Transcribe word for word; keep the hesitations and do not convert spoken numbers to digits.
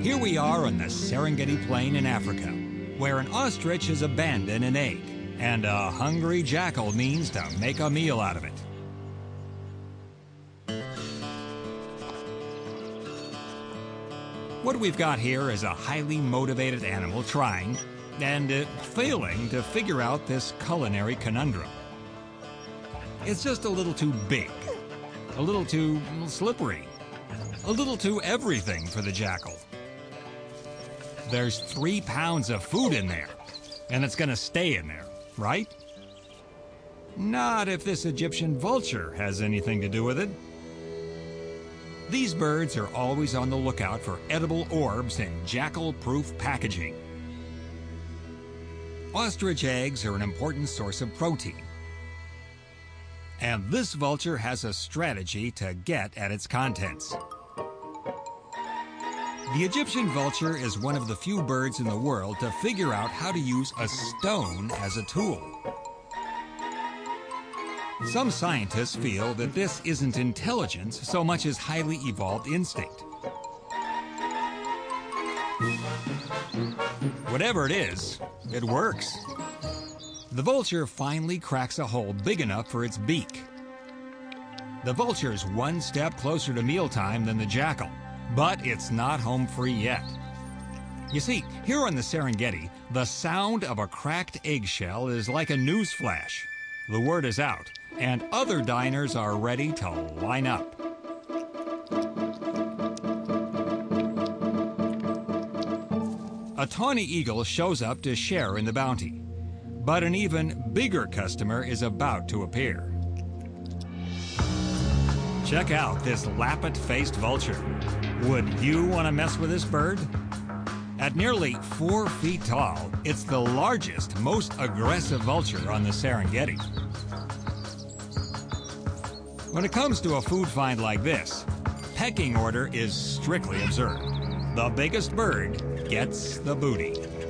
Here we are on the Serengeti Plain in Africa, where an ostrich has abandoned an egg, and a hungry jackal means to make a meal out of it. What we've got here is a highly motivated animal trying, and uh, failing, to figure out this culinary conundrum. It's just a little too big, a little too slippery, a little too everything for the jackal. There's three pounds of food in there, and it's gonna stay in there, right? Not if this Egyptian vulture has anything to do with it. These birds are always on the lookout for edible orbs in jackal-proof packaging. Ostrich eggs are an important source of protein. And this vulture has a strategy to get at its contents. The Egyptian vulture is one of the few birds in the world to figure out how to use a stone as a tool. Some scientists feel that this isn't intelligence so much as highly evolved instinct. Whatever it is, it works. The vulture finally cracks a hole big enough for its beak. The vulture's one step closer to mealtime than the jackal, but it's not home free yet. You see, here on the Serengeti, the sound of a cracked eggshell is like a news flash. The word is out, and other diners are ready to line up. A tawny eagle shows up to share in the bounty, but an even bigger customer is about to appear. Check out this lappet-faced vulture. Would you want to mess with this bird? At nearly four feet tall, it's the largest, most aggressive vulture on the Serengeti. When it comes to a food find like this, pecking order is strictly observed. The biggest bird gets the booty.